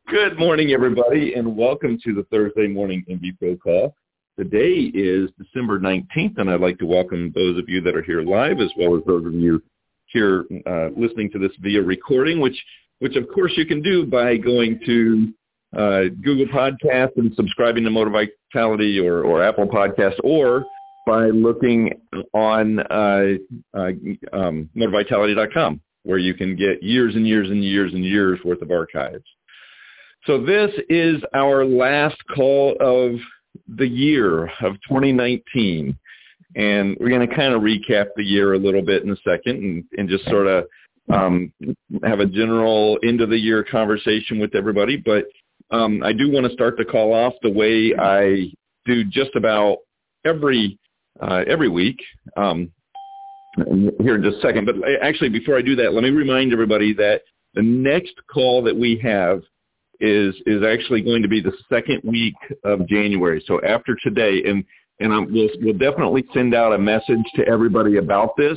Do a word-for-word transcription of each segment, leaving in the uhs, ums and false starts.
Good morning, everybody, and welcome to the Thursday morning M V Pro call. Today is December nineteenth, and I'd like to welcome those of you that are here live, as well as those of you here uh, listening to this via recording, which, which of course you can do by going to uh, Google Podcasts and subscribing to Motor Vitality or, or Apple Podcasts, or by looking on uh, uh, um, motor vitality dot com, where you can get years and years and years and years worth of archives. So this is our last call of the year of twenty nineteen, and we're going to kind of recap the year a little bit in a second and, and just sort of um, have a general end-of-the-year conversation with everybody. But um, I do want to start the call off the way I do just about every uh, every week um, here in just a second. But actually, before I do that, let me remind everybody that the next call that we have is is actually going to be the second week of January. So after today, and and I'm, we'll we'll definitely send out a message to everybody about this.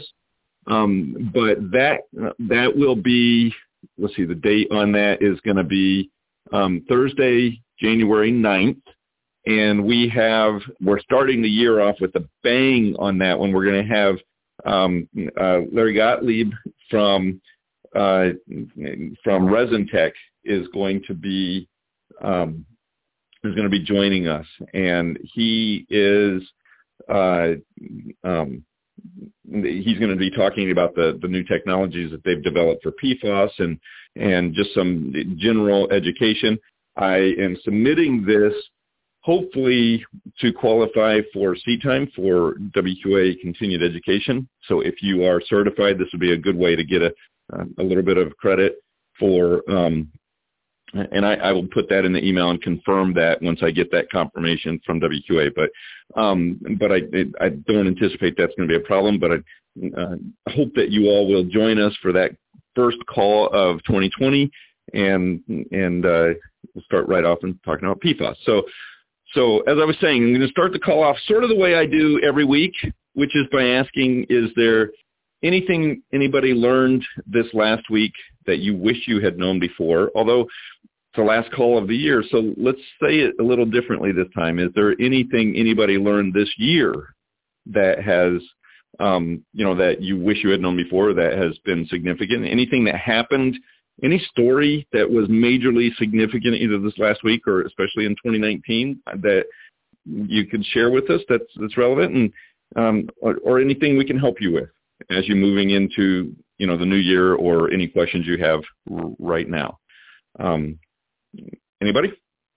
Um, but that that will be, let's see, the date on that is going to be um, Thursday, January ninth, and we have we're starting the year off with a bang on that one. We're going to have um, uh, Larry Gottlieb from uh, from ResinTech is going to be um, is going to be joining us, and he is uh, um, he's going to be talking about the, the new technologies that they've developed for P FAS and and just some general education. I am submitting this hopefully to qualify for seat time for W Q A continued education. So if you are certified, this would be a good way to get a a little bit of credit for. Um, And I, I will put that in the email and confirm that once I get that confirmation from W Q A. But um, but I I don't anticipate that's going to be a problem. But I uh, hope that you all will join us for that first call of twenty twenty, and and uh, we'll start right off and talking about P FAS. So so as I was saying, I'm going to start the call off sort of the way I do every week, which is by asking, is there anything anybody learned this last week that you wish you had known before? Although it's the last call of the year, so let's say it a little differently this time. Is there anything anybody learned this year that has, um, you know, that you wish you had known before that has been significant? Anything that happened, any story that was majorly significant either this last week or especially in twenty nineteen that you could share with us that's, that's relevant, and um, or, or anything we can help you with as you're moving into, you know, the new year, or any questions you have r- right now. Um, anybody?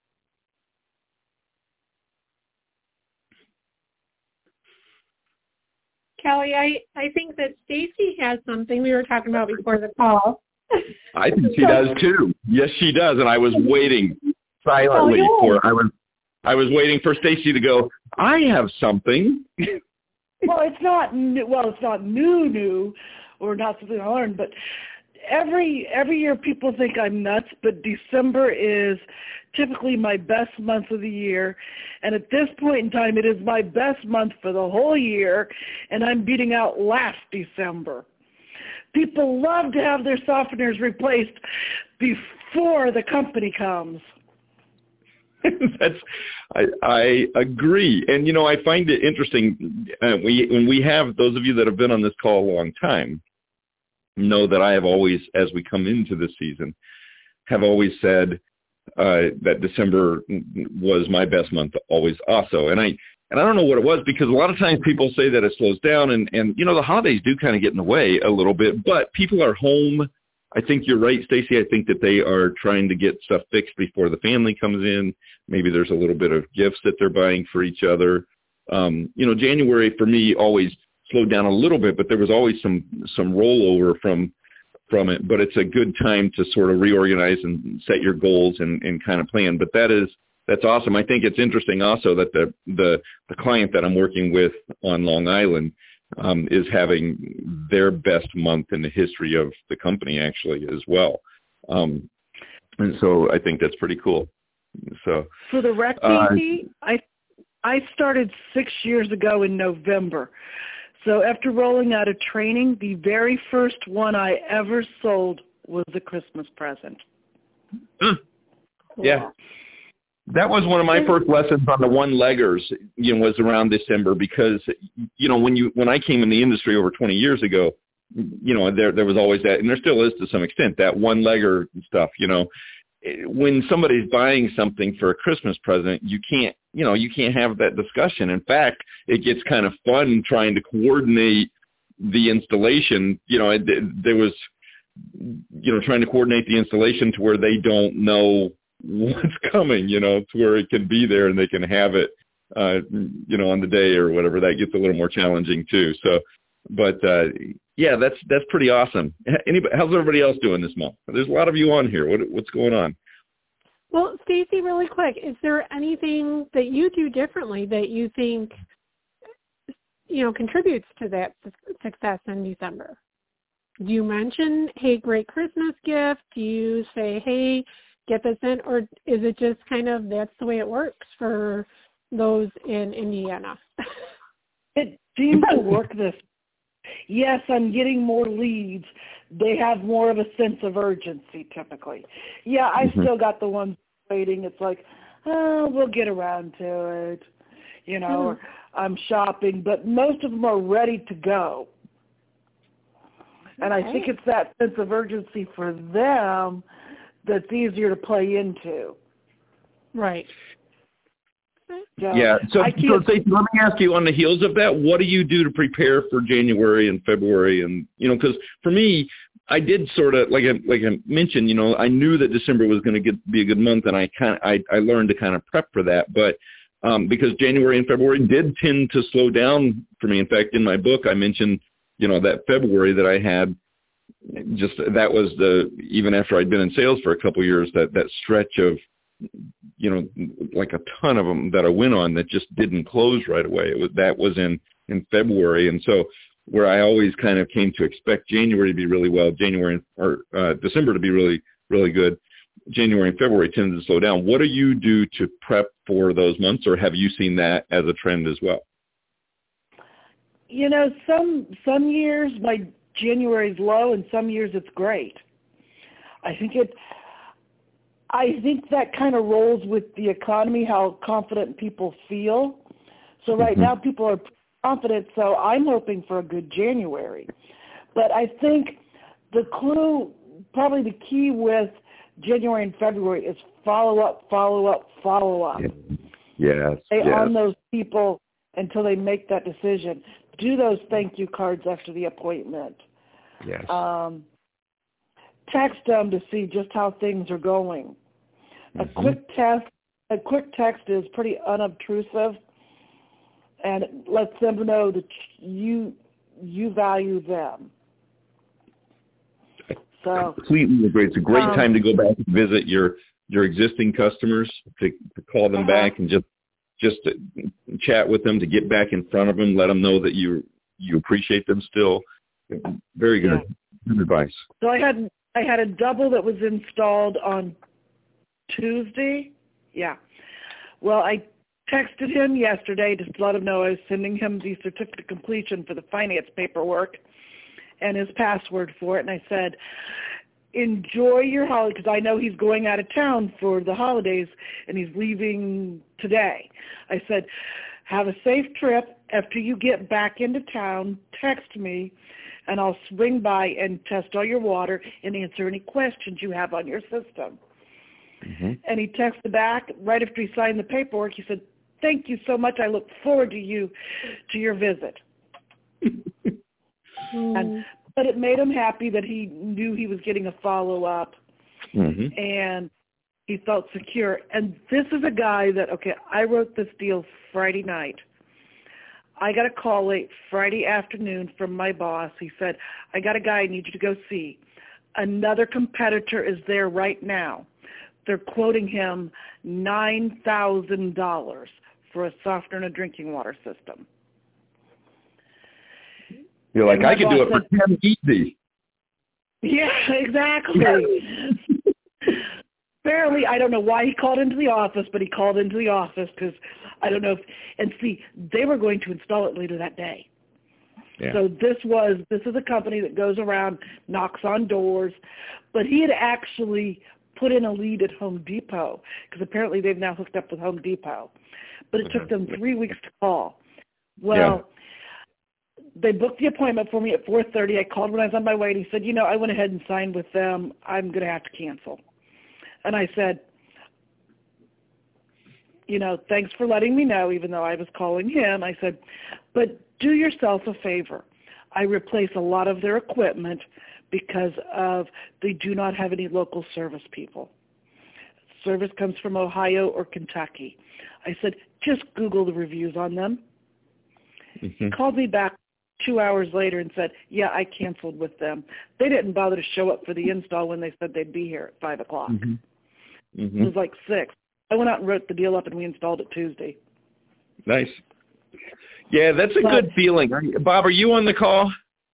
Kelly, I, I think that Stacy has something we were talking about before the call. I think she does too. Yes, she does. And I was waiting silently oh, for I was I was waiting for Stacy to go, I have something. Well, it's not new, well, it's not new, new, or not something I learned, but every every year people think I'm nuts, but December is typically my best month of the year, and at this point in time, it is my best month for the whole year, and I'm beating out last December. People love to have their softeners replaced before the company comes. That's, I, I agree. And, you know, I find it interesting. Uh, we, when we have, those of you that have been on this call a long time know that I have always, as we come into this season, have always said uh, that December was my best month always also. And I, and I don't know what it was, because a lot of times people say that it slows down, and, and, you know, the holidays do kind of get in the way a little bit, but people are home. I think you're right, Stacy. I think that they are trying to get stuff fixed before the family comes in. Maybe there's a little bit of gifts that they're buying for each other. Um, you know, January for me always slowed down a little bit, but there was always some some rollover from from it. But it's a good time to sort of reorganize and set your goals and, and kind of plan. But that is that's awesome. I think it's interesting also that the the, the client that I'm working with on Long Island um, is having their best month in the history of the company, actually, as well. Um, and so I think that's pretty cool. So for the rec uh, P T, I I started six years ago in November. So after rolling out of training, the very first one I ever sold was a Christmas present. Huh. Cool. Yeah. That was one of my first lessons on the one-leggers, you know, was around December because, you know, when you when I came in the industry over twenty years ago, you know, there there was always that, and there still is to some extent, that one-legger stuff, you know. When somebody's buying something for a Christmas present, you can't, you know, you can't have that discussion. In fact, it gets kind of fun trying to coordinate the installation. You know, there was, you know, trying to coordinate the installation to where they don't know what's coming, you know, to where it can be there and they can have it, uh, you know, on the day or whatever. That gets a little more challenging too. So, but uh, yeah, that's that's pretty awesome. Anybody, how's everybody else doing this month? There's a lot of you on here. What, what's going on? Well, Stacy, really quick, is there anything that you do differently that you think, you know, contributes to that success in December? Do you mention, hey, great Christmas gift? Do you say, hey, get this in? Or is it just kind of that's the way it works for those in Indiana? It seems to work this. Yes, I'm getting more leads. They have more of a sense of urgency typically. Yeah, I mm-hmm. still got the ones waiting. It's like, oh, we'll get around to it. You know, mm-hmm. or I'm shopping, but most of them are ready to go. And okay. I think it's that sense of urgency for them that's easier to play into. Right. So yeah. So, so Stacey, let me ask you, on the heels of that, what do you do to prepare for January and February? And, you know, because for me, I did sort of, like I, like I mentioned, you know, I knew that December was going to get be a good month, and I kind of, I, I learned to kind of prep for that. But um, because January and February did tend to slow down for me. In fact, in my book, I mentioned, you know, that February that I had, just that was the, even after I'd been in sales for a couple of years, that, that stretch of, you know, like a ton of them that I went on that just didn't close right away. It was, that was in, in February. And so where I always kind of came to expect January to be really well, January or uh, December to be really, really good, January and February tend to slow down. What do you do to prep for those months, or have you seen that as a trend as well? You know, some some years my January is low, and some years it's great. I think it. I think that kind of rolls with the economy, how confident people feel. So right mm-hmm. now people are confident, so I'm hoping for a good January. But I think the clue, probably the key with January and February is follow up, follow up, follow up. Yes. Stay yes. on those people until they make that decision. Do those thank you cards after the appointment. Yes. Um, text them to see just how things are going. Mm-hmm. A quick test, a quick text is pretty unobtrusive, and it lets them know that you you value them. So completely agree. It's a great um, time to go back and visit your your existing customers, to, to call them uh-huh. back and just just to chat with them, to get back in front of them, let them know that you you appreciate them still. Very good. Yeah. Good advice. So I had I had a double that was installed on Tuesday. Yeah. Well, I texted him yesterday just to let him know I was sending him the certificate of completion for the finance paperwork and his password for it. And I said, enjoy your holiday, because I know he's going out of town for the holidays and he's leaving today. I said, have a safe trip. After you get back into town, text me, and I'll swing by and test all your water and answer any questions you have on your system. Mm-hmm. And he texted back right after he signed the paperwork. He said, thank you so much. I look forward to you, to your visit. and, but it made him happy that he knew he was getting a follow-up, mm-hmm. and he felt secure. And this is a guy that, okay, I wrote this deal Friday night. I got a call late Friday afternoon from my boss. He said, I got a guy I need you to go see. Another competitor is there right now. They're quoting him nine thousand dollars for a softener and a drinking water system. You're like, I could do it for ten easy. Yeah, exactly. Apparently, I don't know why he called into the office, but he called into the office because I don't know if, and see, they were going to install it later that day. Yeah. So this was, this is a company that goes around, knocks on doors, but he had actually put in a lead at Home Depot because apparently they've now hooked up with Home Depot. But it took them three weeks to call. Well, yeah. They booked the appointment for me at four thirty. I called when I was on my way, and he said, you know, I went ahead and signed with them. I'm going to have to cancel. And I said, you know, thanks for letting me know, even though I was calling him. I said, but do yourself a favor. I replace a lot of their equipment because of they do not have any local service people. Service comes from Ohio or Kentucky. I said, just Google the reviews on them. Mm-hmm. He called me back two hours later and said, yeah, I canceled with them. They didn't bother to show up for the install when they said they'd be here at five o'clock. Mm-hmm. Mm-hmm. It was like six. I went out and wrote the deal up, and we installed it Tuesday. Nice. Yeah, that's a but, good feeling. Bob, are you on the call?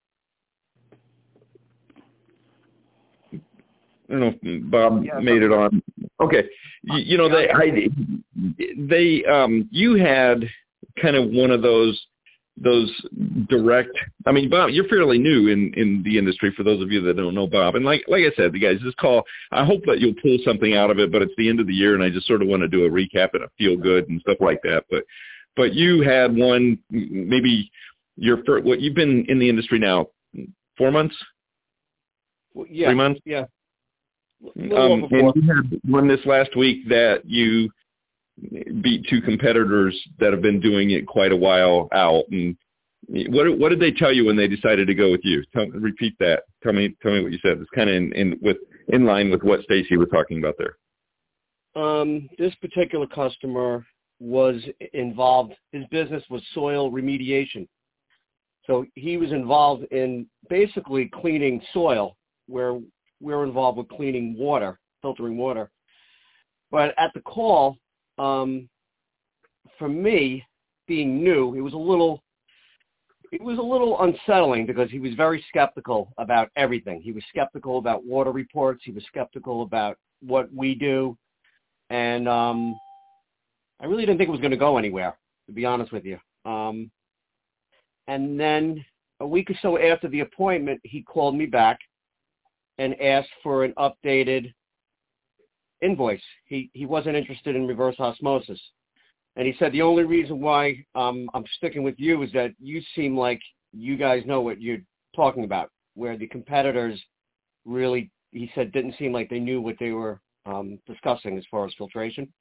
I don't know if Bob yeah, made it on. Okay. You, you know, they, I, they, um, you had kind of one of those, those direct, I mean, Bob, you're fairly new in, in the industry for those of you that don't know Bob. And like, like I said, the guys, this call, I hope that you'll pull something out of it, but it's the end of the year and I just sort of want to do a recap and a feel good and stuff like that. But, but you had one, maybe your first, what you've been in the industry now, four months? Well, yeah. Three months? Yeah. Um, and you had one this last week that you beat two competitors that have been doing it quite a while out. And what what did they tell you when they decided to go with you? Tell, repeat that. Tell me tell me what you said. It's kind of in, in with in line with what Stacy was talking about there. Um, this particular customer was involved. His business was soil remediation, so he was involved in basically cleaning soil, where we're involved with cleaning water, filtering water. But at the call, um, for me, being new, it was a little, it was a little unsettling because he was very skeptical about everything. He was skeptical about water reports. He was skeptical about what we do, and um, I really didn't think it was going to go anywhere, to be honest with you. Um, and then a week or so after the appointment, he called me back and asked for an updated invoice. He he wasn't interested in reverse osmosis. And he said the only reason why um, I'm sticking with you is that you seem like you guys know what you're talking about, where the competitors really, he said, didn't seem like they knew what they were um, discussing as far as filtration.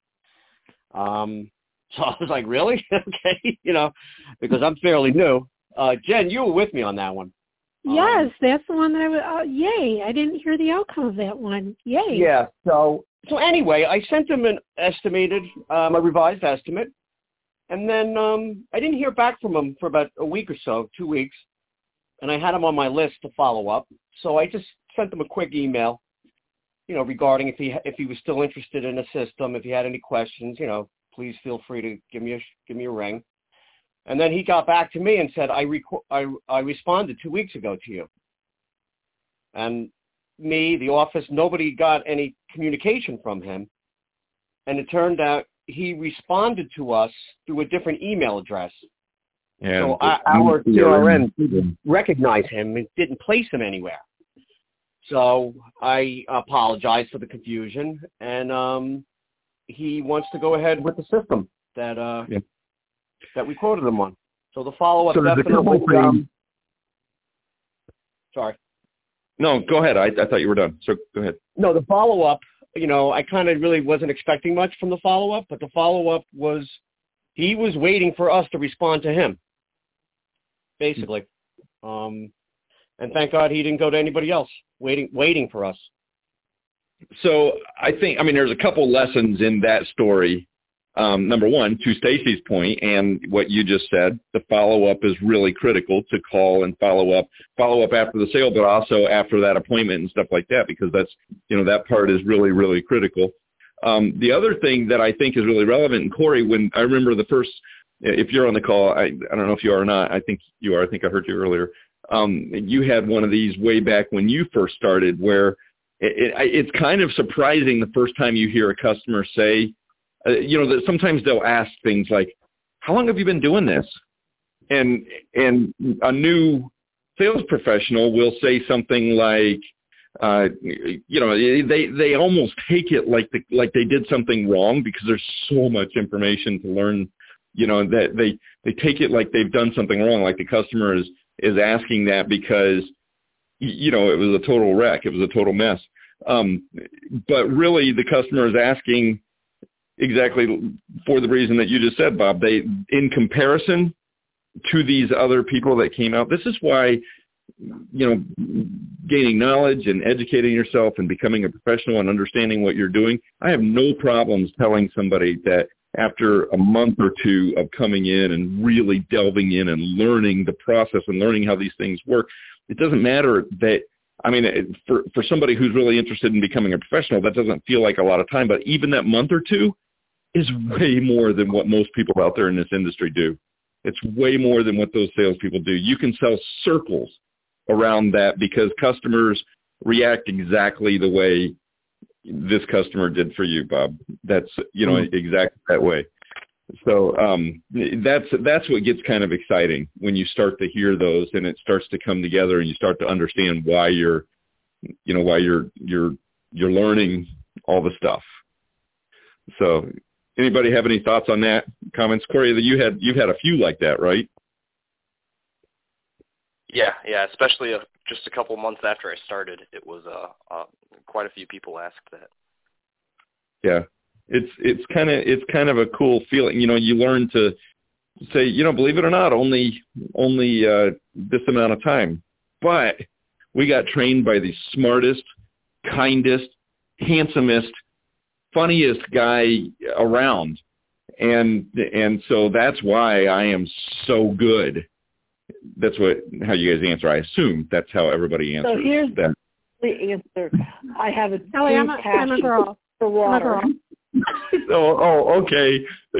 Um, so I was like, really? Okay, you know, because I'm fairly new. Uh, Jen, you were with me on that one. Yes, um, that's the one that I was, uh, yay, I didn't hear the outcome of that one. Yay. Yeah, so so anyway, I sent him an estimated, um, a revised estimate, and then um, I didn't hear back from him for about a week or so, two weeks, and I had him on my list to follow up, so I just sent him a quick email, you know, regarding if he if he was still interested in the system, if he had any questions, you know, please feel free to give me a, give me a ring. And then he got back to me and said, I, rec- I, I responded two weeks ago to you. And me, the office, nobody got any communication from him. And it turned out he responded to us through a different email address. Yeah, so our, our C R M didn't recognize him and didn't place him anywhere. So I apologize for the confusion. And um, he wants to go ahead with the system that uh, yeah. that we quoted them on. So the follow-up so definitely... Um, sorry. No, go ahead. I, I thought you were done. So go ahead. No, the follow-up, you know, I kind of really wasn't expecting much from the follow-up, but the follow-up was he was waiting for us to respond to him, basically. Um, and thank God he didn't go to anybody else, waiting waiting for us. So I think, I mean, there's a couple lessons in that story. Um, number one, to Stacy's point and what you just said, the follow-up is really critical to call and follow up, follow up after the sale, but also after that appointment and stuff like that, because that's, you know, that part is really, really critical. Um, the other thing that I think is really relevant, and Corey, when I remember the first, if you're on the call, I, I don't know if you are or not, I think you are, I think I heard you earlier. Um, you had one of these way back when you first started where it, it, it's kind of surprising the first time you hear a customer say, Uh, you know, that sometimes they'll ask things like, how long have you been doing this? And and a new sales professional will say something like, uh, you know, they they almost take it like the, like they did something wrong because there's so much information to learn. You know, that they they take it like they've done something wrong, like the customer is is asking that because, you know, it was a total wreck, it was a total mess. Um, but really, the customer is asking exactly for the reason that you just said, Bob. They, in comparison to these other people that came out, this is why, you know, gaining knowledge and educating yourself and becoming a professional and understanding what you're doing. I have no problems telling somebody that after a month or two of coming in and really delving in and learning the process and learning how these things work, it doesn't matter that, I mean, for, for somebody who's really interested in becoming a professional, that doesn't feel like a lot of time, but even that month or two is way more than what most people out there in this industry do. It's way more than what those salespeople do. You can sell circles around that because customers react exactly the way this customer did for you, Bob. That's, you know, mm-hmm. exactly that way. So um, that's that's what gets kind of exciting when you start to hear those and it starts to come together and you start to understand why you're, you know, why you're you're you're learning all the stuff. So, anybody have any thoughts on that? Comments, Corey? That you had you've had a few like that, right? Yeah, yeah. Especially uh, just a couple months after I started, it was uh, uh, quite a few people asked that. Yeah. It's it's kind of it's kind of a cool feeling, you know. You learn to say, you know, believe it or not, only only uh, this amount of time, but we got trained by the smartest, kindest, handsomest, funniest guy around, and and so that's why I am so good. That's what how you guys answer. I assume that's how everybody answers. So here's that. the answer. I have a oh, I'm a, passion I'm a girl. for water. I'm a girl. oh, oh, okay.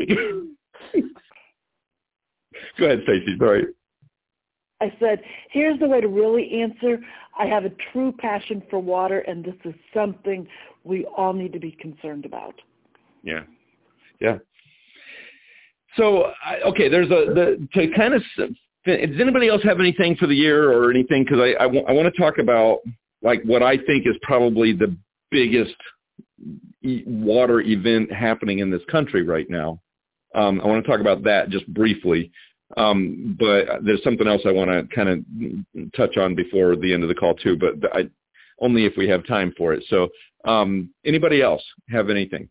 Go ahead, Stacey. Sorry. I said, here's the way to really answer. I have a true passion for water, and this is something we all need to be concerned about. Yeah, yeah. So, okay, there's a the to kind of. Does anybody else have anything for the year or anything? Because I I, w- I want to talk about like what I think is probably the biggest water event happening in this country right now. Um, I want to talk about that just briefly, um, but there's something else I want to kind of touch on before the end of the call too, but I, only if we have time for it. So um, anybody else have anything?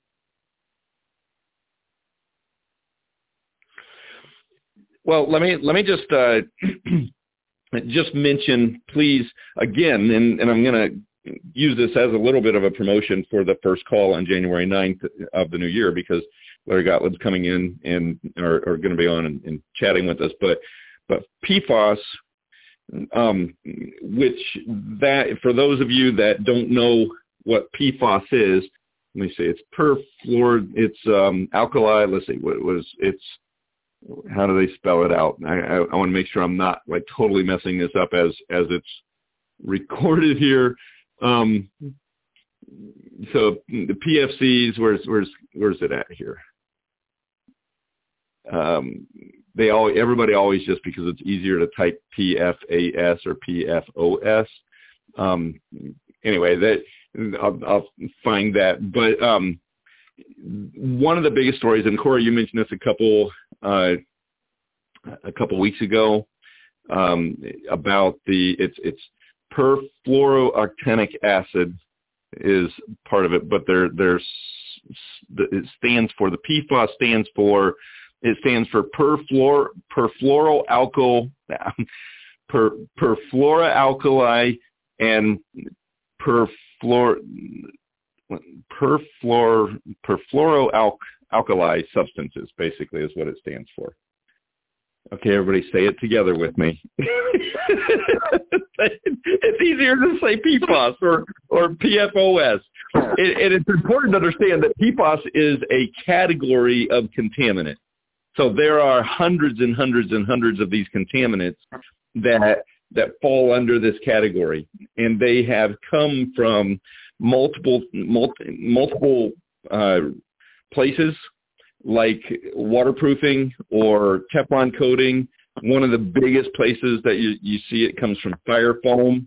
Well, let me let me just uh, just mention, please, again, and, and I'm going to use this as a little bit of a promotion for the first call on January ninth of the new year, because Larry Gottlieb's coming in and are, are going to be on and, and chatting with us. But but P FOS, um, which that for those of you that don't know what P FOS is, let me see, it's perfluor, it's um, alkali. Let's see, what it was it's. How do they spell it out? I, I, I want to make sure I'm not like totally messing this up as as it's recorded here. Um, so the P F Cs, where's where's where's it at here? Um, they all everybody always, just because it's easier to type P F A S or P F O S. Um, anyway, that I'll, I'll find that. But um, one of the biggest stories, and Corey, you mentioned this a couple uh, a couple weeks ago, um, about the it's it's perfluorooctanic acid is part of it, but there there's it stands for the P FOS stands for it stands for perfluor perfluoroalkyl per perfluoroalkali and perfluor perfluor perfluoroalkali substances, basically, is what it stands for. Okay, everybody say it together with me. It's easier to say P FOS or, or P F O S. It, and it's important to understand that P FOS is a category of contaminant. So there are hundreds and hundreds and hundreds of these contaminants that that fall under this category. And they have come from multiple, multi, multiple uh, places, like waterproofing or Teflon coating. One of the biggest places that you, you see it comes from fire foam.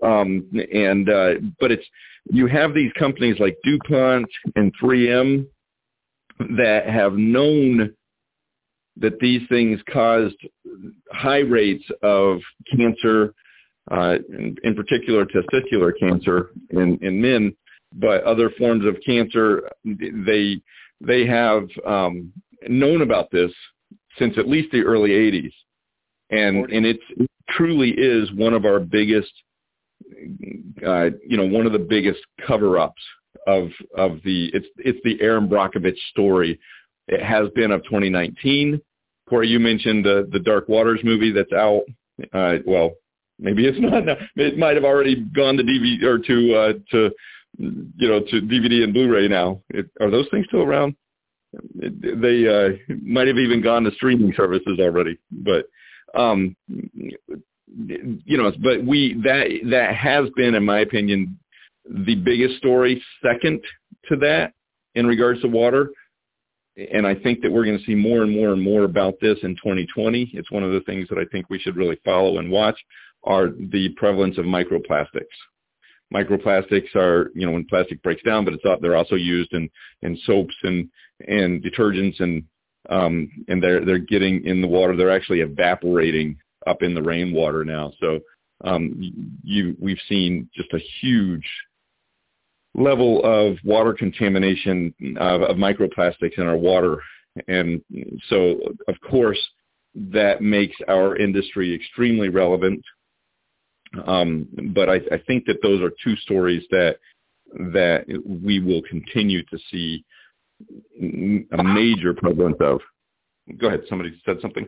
Um, and uh, but it's you have these companies like DuPont and three M that have known that these things caused high rates of cancer, uh, in, in particular testicular cancer in, in men, but other forms of cancer. They they have um, known about this since at least the early eighties, and and it's, it truly is one of our biggest, uh, you know, one of the biggest cover-ups of of the it's it's the Aaron Brockovich story. It has been of twenty nineteen. Corey, you mentioned the the Dark Waters movie that's out. Uh, well, maybe it's not. It might have already gone to D V D or to uh, to you know to D V D and Blu-ray now. It, are those things still around? It, they uh, might have even gone to streaming services already. But um, you know, but we that that has been, in my opinion, the biggest story. Second to that, in regards to water. And I think that we're going to see more and more and more about this in twenty twenty. It's one of the things that I think we should really follow and watch are the prevalence of microplastics. Microplastics are, you know, when plastic breaks down, but it's they're also used in, in soaps and, and detergents, and um, and they're they're getting in the water. They're actually evaporating up in the rainwater now. So um, you we've seen just a huge level of water contamination of, of microplastics in our water. And so, of course, that makes our industry extremely relevant. Um, but I, I think that those are two stories that that we will continue to see a major prevalence of. Go ahead. Somebody said something.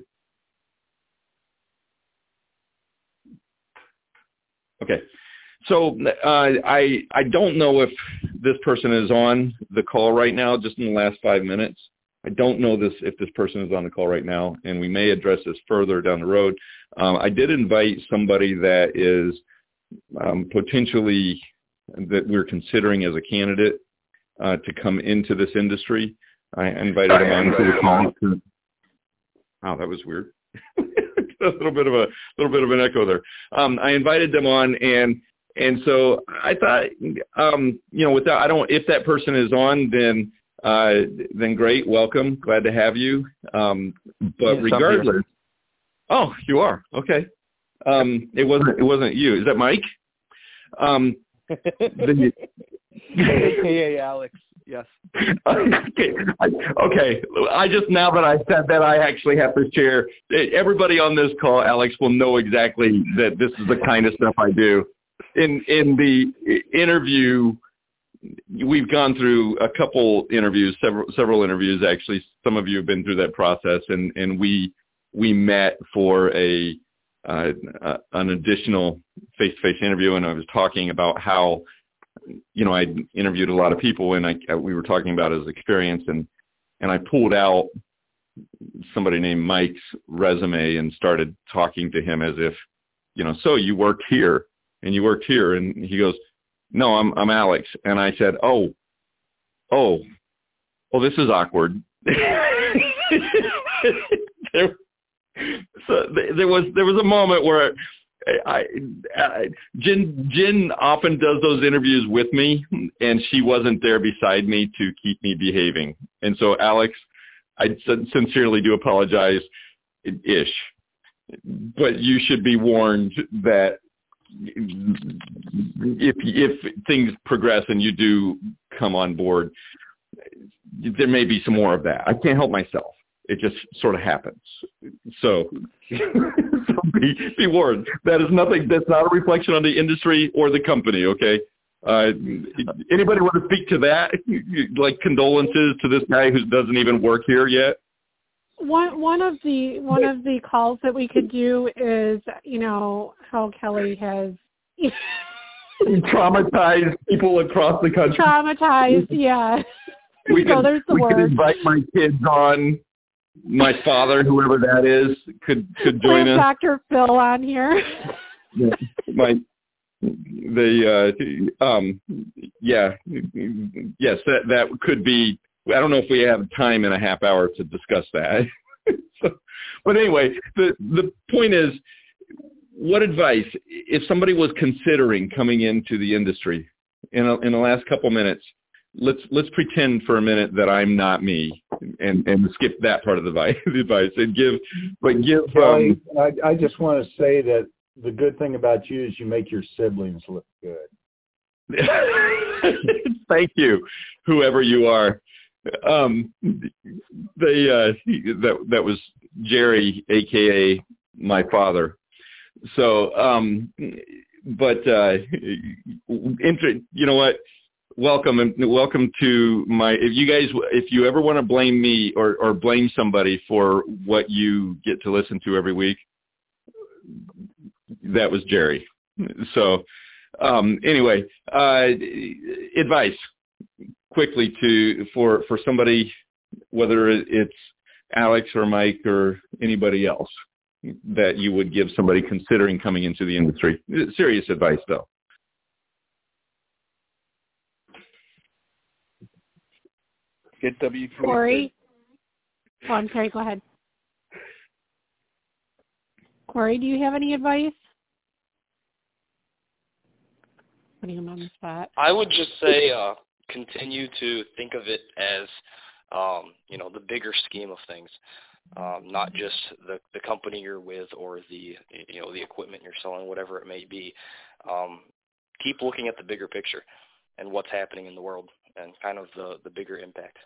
Okay. So uh, I I don't know if this person is on the call right now, just in the last five minutes. I don't know this if this person is on the call right now, and we may address this further down the road. Um, I did invite somebody that is um, potentially that we're considering as a candidate uh, to come into this industry. I invited him on to the call. Wow, that was weird. A little bit of a little bit of an echo there. Um, I invited them on, and And so I thought, um, you know, without, I don't, if that person is on, then, uh, then great. Welcome. Glad to have you. Um, but yes, regardless, oh, you are. Okay. Um, it wasn't, it wasn't you. Is that Mike? Um, the, hey, Alex. Yes. Okay. I, okay. I just, now that I said that, I actually have to share. Everybody on this call, Alex, will know exactly that this is the kind of stuff I do. In in the interview, we've gone through a couple interviews, several several interviews actually. Some of you have been through that process, and, and we we met for a uh, uh, an additional face-to-face interview, and I was talking about how, you know, I interviewed a lot of people, and I we were talking about his experience, and and I pulled out somebody named Mike's resume and started talking to him as if, you know, so you worked here. And you worked here, and he goes, no, I'm I'm Alex. And I said, oh, oh, well, this is awkward. there, so there was there was a moment where I, I Jen Jen often does those interviews with me, and she wasn't there beside me to keep me behaving. And so, Alex, I sincerely do apologize, ish, but you should be warned that if if things progress and you do come on board, there may be some more of that. I can't help myself. It just sort of happens. So, so be, be warned. That is nothing. That's not a reflection on the industry or the company. Okay. Uh, anybody want to speak to that? Like condolences to this guy who doesn't even work here yet? One one of the one of the calls that we could do is, you know, how Kelly has traumatized people across the country. Traumatized, yeah. We so could, there's the we word. could invite my kids on. My father, whoever that is, could could join us. Doctor Phil on here. Yeah, my the uh, um yeah yes that that could be. I don't know if we have time in a half hour to discuss that. so, but anyway, the the point is, what advice, if somebody was considering coming into the industry in a, in the last couple minutes, let's let's pretend for a minute that I'm not me and, and skip that part of the advice, the advice and give, but give. Kelly, Um, I, I just want to say that the good thing about you is you make your siblings look good. Thank you, whoever you are. Um, they uh, that that was Jerry, aka my father. So, um, but uh, inter- you know what? Welcome and welcome to my. If you guys, if you ever want to blame me or or blame somebody for what you get to listen to every week, that was Jerry. So, um, anyway, uh, advice quickly to for for somebody, whether it's Alex or Mike or anybody else, that you would give somebody considering coming into the industry. Serious advice, though. Get W forty-three. Corey? Oh, I'm sorry. Go ahead. Corey, do you have any advice? Putting him on the spot. I would just say uh, continue to think of it as, um, you know, the bigger scheme of things, um, not just the, the company you're with or the, you know, the equipment you're selling, whatever it may be. Um, keep looking at the bigger picture and what's happening in the world and kind of the, the bigger impact.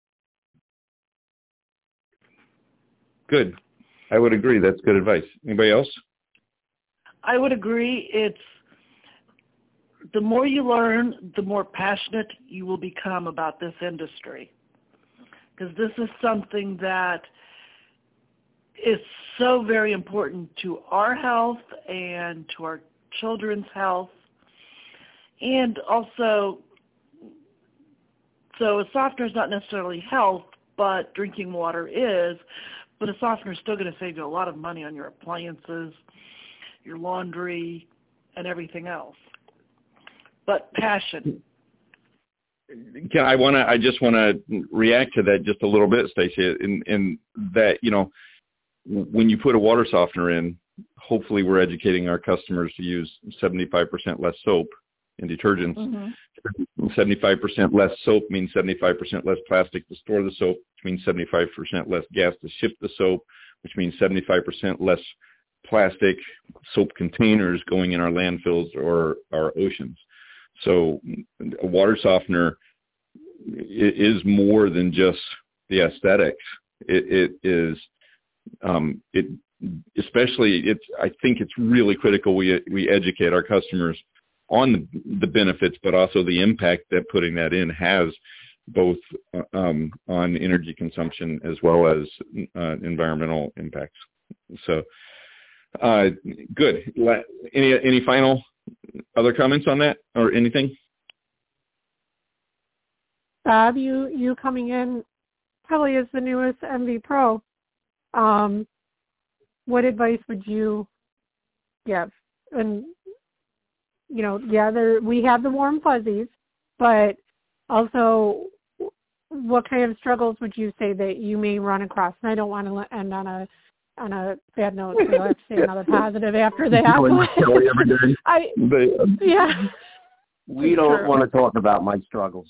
Good. I would agree. That's good advice. Anybody else? I would agree. It's the more you learn, the more passionate you will become about this industry. Because this is something that is so very important to our health and to our children's health. And also, so a softener is not necessarily health, but drinking water is. But a softener is still going to save you a lot of money on your appliances, your laundry, and everything else. But passion. Can I want to? I just want to react to that just a little bit, Stacey. In, in that, you know, when you put a water softener in, hopefully we're educating our customers to use seventy-five percent less soap in detergents. Mm-hmm. seventy-five percent less soap means seventy-five percent less plastic to store the soap, which means seventy-five percent less gas to ship the soap, which means seventy-five percent less plastic soap containers going in our landfills or our oceans. So a water softener is more than just the aesthetics. It, it is, um, it especially, it's. I think it's really critical we we educate our customers on the, the benefits, but also the impact that putting that in has, both um, on energy consumption as well as uh, environmental impacts. So, uh, good. Any any final other comments on that or anything? Bob, you, you coming in probably as the newest M V Pro. Um, what advice would you give? And, you know, yeah, there, we have the warm fuzzies, but also what kind of struggles would you say that you may run across? And I don't want to end on a on a bad note, so I have to say another positive after that. I, yeah. We don't True. want to talk about my struggles.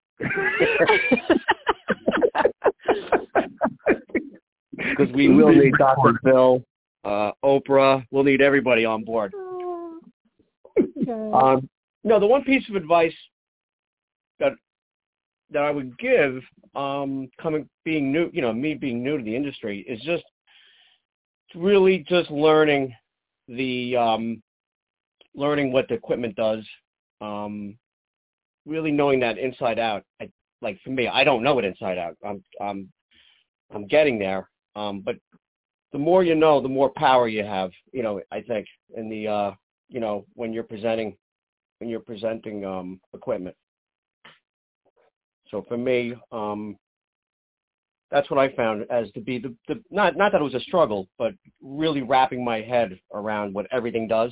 Because we will need Doctor Phil, uh, Oprah. We'll need everybody on board. Okay. Um, no, the one piece of advice that that I would give, um, coming being new, you know, me being new to the industry, is just really just learning the um, learning what the equipment does. Um, really knowing that inside out. I, like for me, I don't know it inside out. I'm I'm I'm getting there. Um, but the more you know, the more power you have. You know, I think in the uh, you know, when you're presenting when you're presenting um, equipment. So for me, um, that's what I found as to be the, the not not that it was a struggle, but really wrapping my head around what everything does.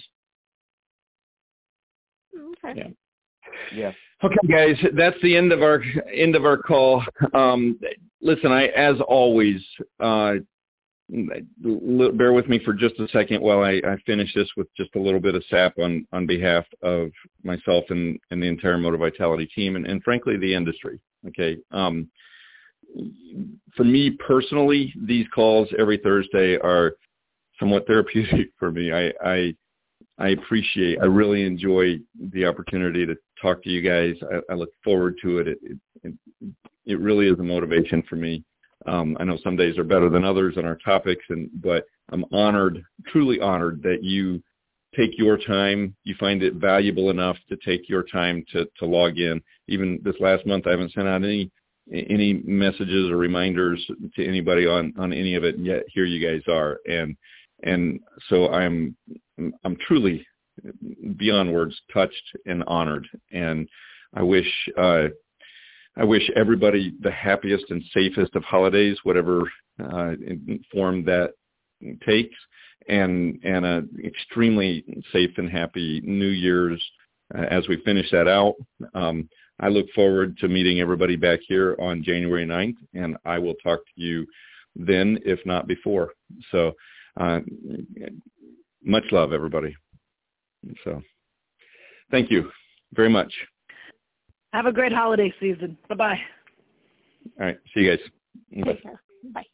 Okay. Yeah. Yeah. Okay, guys, that's the end of our end of our call. Um, listen, I as always, uh, bear with me for just a second while I, I finish this with just a little bit of sap on, on behalf of myself and, and the entire Motor Vitality team and, and frankly, the industry. Okay. Um, for me personally, these calls every Thursday are somewhat therapeutic for me. I, I, I appreciate, I really enjoy the opportunity to talk to you guys. I, I look forward to it. It, it. it really is a motivation for me. Um, I know some days are better than others on our topics, and but I'm honored, truly honored that you take your time. You find it valuable enough to take your time to, to log in. Even this last month, I haven't sent out any any messages or reminders to anybody on, on any of it, and yet here you guys are. And and so I'm I'm truly beyond words touched and honored. And I wish uh, I wish everybody the happiest and safest of holidays, whatever uh, form that takes, and and a extremely safe and happy New Year's uh, as we finish that out. Um, I look forward to meeting everybody back here on January ninth, and I will talk to you then, if not before. So uh, much love, everybody. So thank you very much. Have a great holiday season. Bye-bye. All right. See you guys. Take care. Bye.